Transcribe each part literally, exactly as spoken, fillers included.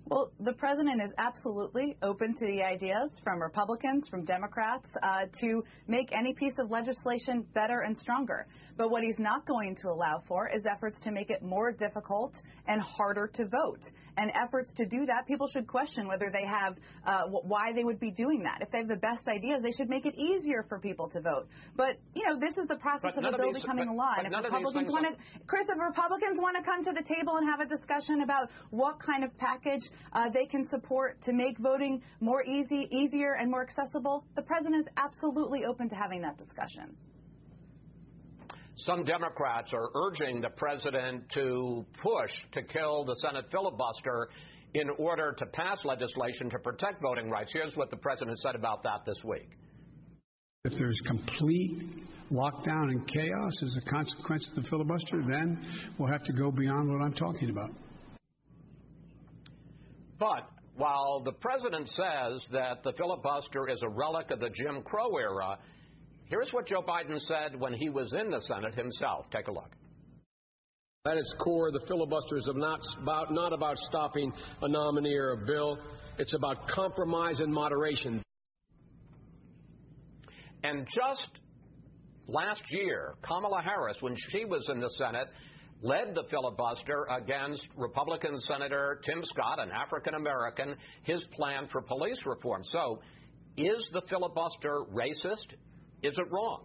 Well, the president is absolutely open to the ideas from Republicans, from Democrats, uh, to make any piece of legislation better and stronger. But what he's not going to allow for is efforts to make it more difficult and harder to vote. And efforts to do that, people should question whether they have, uh, why they would be doing that. If they have the best ideas, they should make it easier for people to vote. But, you know, this is the process but of a bill these, becoming but, a law. but And if none Republicans want to, Chris, if Republicans want to come to the table and have a discussion about what kind of package uh, they can support to make voting more easy, easier and more accessible, the president is absolutely open to having that discussion. Some Democrats are urging the president to push to kill the Senate filibuster in order to pass legislation to protect voting rights. Here's what the president said about that this week. If there's complete lockdown and chaos as a consequence of the filibuster, then we'll have to go beyond what I'm talking about. But while the president says that the filibuster is a relic of the Jim Crow era, here's what Joe Biden said when he was in the Senate himself. Take a look. At its core, the filibuster is not about, not about stopping a nominee or a bill. It's about compromise and moderation. And just last year, Kamala Harris, when she was in the Senate, led the filibuster against Republican Senator Tim Scott, an African-American, his plan for police reform. So is the filibuster racist? Is it wrong?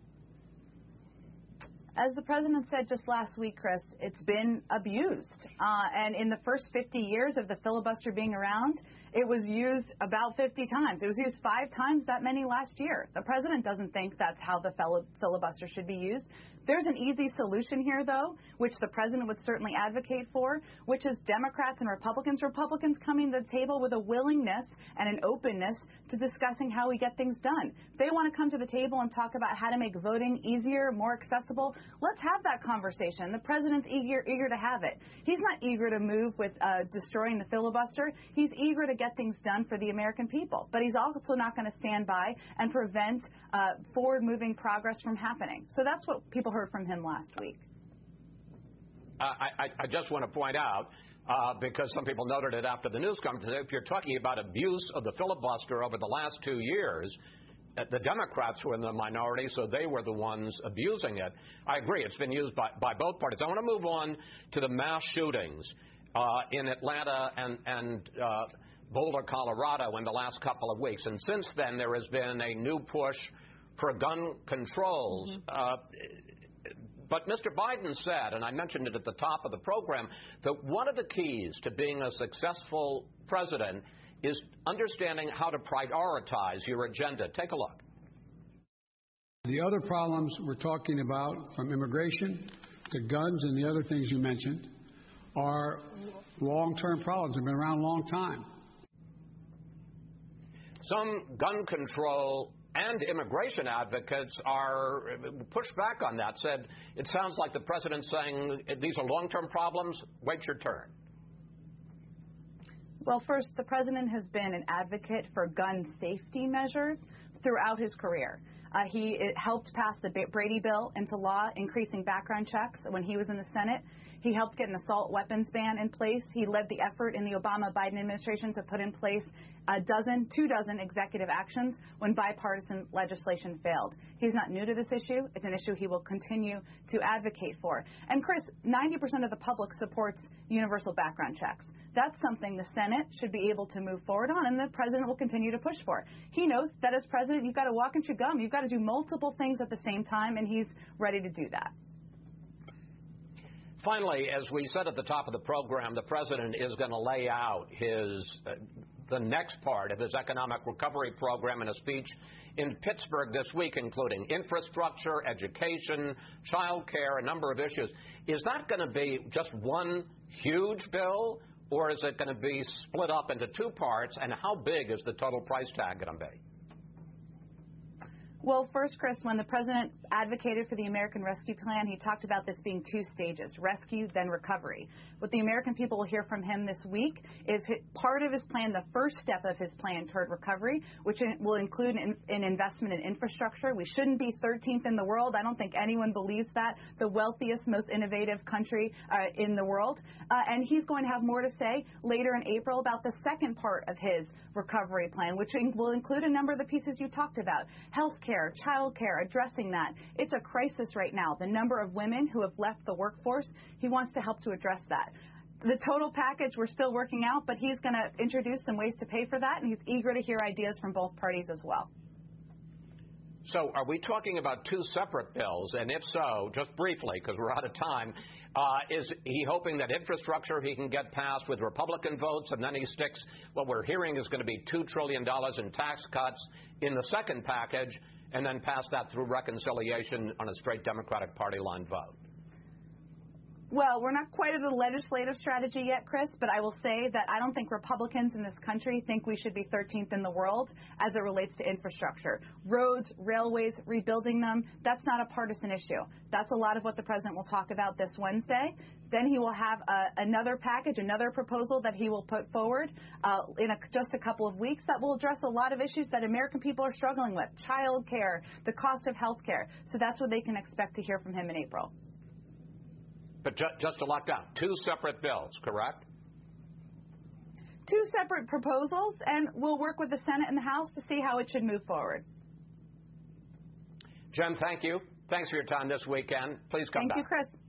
As the president said just last week, Chris, it's been abused. Uh, and in the first fifty years of the filibuster being around, it was used about fifty times. It was used five times that many last year. The president doesn't think that's how the filibuster should be used. There's an easy solution here, though, which the president would certainly advocate for, which is Democrats and Republicans, Republicans coming to the table with a willingness and an openness to discussing how we get things done. If they want to come to the table and talk about how to make voting easier, more accessible, let's have that conversation. The president's eager, eager to have it. He's not eager to move with uh, destroying the filibuster. He's eager to get things done for the American people. But he's also not going to stand by and prevent uh, forward-moving progress from happening. So that's what people heard from him last week. Uh, I, I just want to point out, uh, because some people noted it after the news conference, if you're talking about abuse of the filibuster over the last two years, uh, the Democrats were in the minority, so they were the ones abusing it. I agree. It's been used by, by both parties. I want to move on to the mass shootings uh, in Atlanta and, and uh, Boulder, Colorado in the last couple of weeks. And since then, there has been a new push for gun controls. Mm-hmm. uh, But Mister Biden said, and I mentioned it at the top of the program, that one of the keys to being a successful president is understanding how to prioritize your agenda. Take a look. The other problems we're talking about, from immigration to guns and the other things you mentioned, are long-term problems. They've been around a long time. Some gun control and immigration advocates are pushed back on that, said it sounds like the president's saying these are long-term problems, wait your turn. Well, first, the president has been an advocate for gun safety measures throughout his career. Uh, he helped pass the Brady bill into law, increasing background checks when he was in the Senate. He helped get an assault weapons ban in place. He led the effort in the Obama-Biden administration to put in place a dozen, two dozen executive actions when bipartisan legislation failed. He's not new to this issue. It's an issue he will continue to advocate for. And, Chris, ninety percent of the public supports universal background checks. That's something the Senate should be able to move forward on, and the president will continue to push for. He knows that as president, you've got to walk and chew gum. You've got to do multiple things at the same time, and he's ready to do that. Finally, as we said at the top of the program, the president is going to lay out his uh, the next part of his economic recovery program in a speech in Pittsburgh this week, including infrastructure, education, child care, a number of issues. Is that going to be just one huge bill, or is it going to be split up into two parts, and how big is the total price tag going to be? Well, first, Chris, when the president advocated for the American Rescue Plan, he talked about this being two stages, rescue, then recovery. What the American people will hear from him this week is part of his plan, the first step of his plan toward recovery, which will include an, an investment in infrastructure. We shouldn't be thirteenth in the world. I don't think anyone believes that, the wealthiest, most innovative country uh, in the world. Uh, and he's going to have more to say later in April about the second part of his recovery plan, which in, will include a number of the pieces you talked about, health care, child care, addressing that. It's a crisis right now. The number of women who have left the workforce, he wants to help to address that. The total package we're still working out, but he's going to introduce some ways to pay for that, and he's eager to hear ideas from both parties as well. So are we talking about two separate bills? And if so, just briefly, because we're out of time, uh, is he hoping that infrastructure he can get passed with Republican votes, and then he sticks what we're hearing is going to be two trillion dollars in tax cuts in the second package, and then pass that through reconciliation on a straight Democratic Party line vote? Well, we're not quite at a legislative strategy yet, Chris, but I will say that I don't think Republicans in this country think we should be thirteenth in the world as it relates to infrastructure. Roads, railways, rebuilding them, that's not a partisan issue. That's a lot of what the president will talk about this Wednesday. Then he will have a, another package, another proposal that he will put forward uh, in a, just a couple of weeks that will address a lot of issues that American people are struggling with, child care, the cost of health care. So that's what they can expect to hear from him in April. But ju just to lock down, two separate bills, correct? Two separate proposals, and we'll work with the Senate and the House to see how it should move forward. Jen, thank you. Thanks for your time this weekend. Please come thank back. Thank you, Chris.